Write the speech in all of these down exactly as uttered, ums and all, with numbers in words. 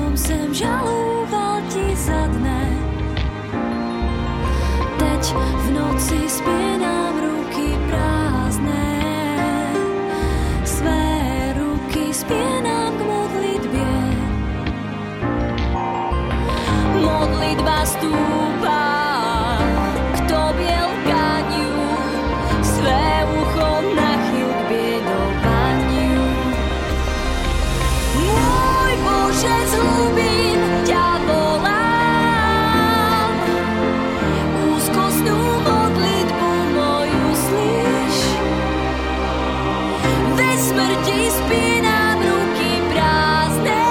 som sem žalúval ti za dne. Teď v noci spínam ruky prázdne, své ruky spínam k modlitbě. Modlitba stúpa k tobě lkaniu, své ucho nachyl k biedovaniu. Môj Bože, z hlubín ťa volám, úzkostnú modlitbu moju slyš. Ve smrti spínam ruky prázdne,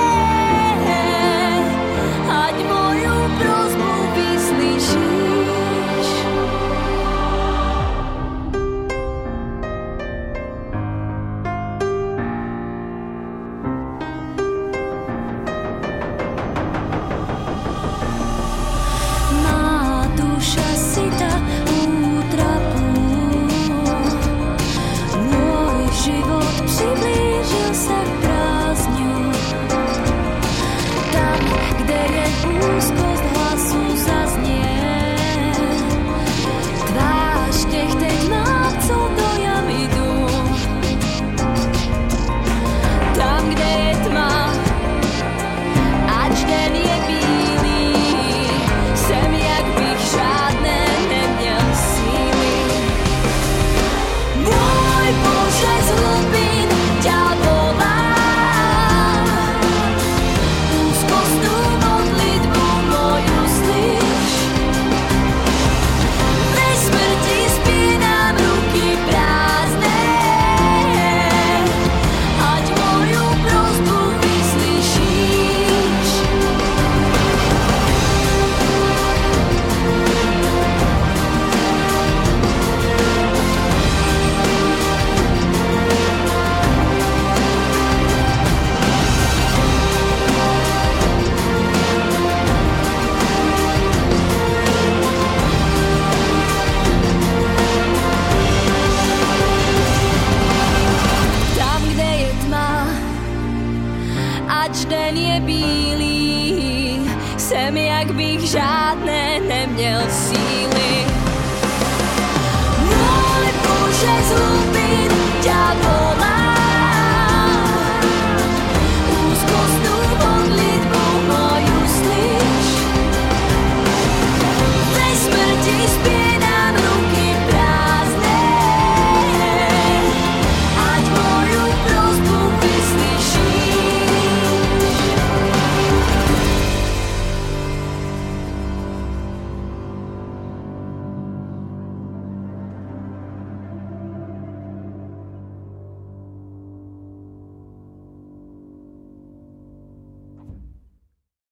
ať moju prosbu vyslyšíš. Má duša syta útrapu, môj život přiblížil sa k prázdňu. Tam, kde je úzkost hlasu zaznie, tvář těch teď mám, co do jam idú. Tam, kde je tma, ač den je bílý, sem jak bych žádné neměl síly. Môj Bože, z hlubín ťa volám, úzkostnú modlitbu moju slyš. Ve smrti spínam ruky prázdne, ať moju prosbu vyslyšíš. Tam, kde je tma, ač den je bílý, sem jak bych žádné neměl síly.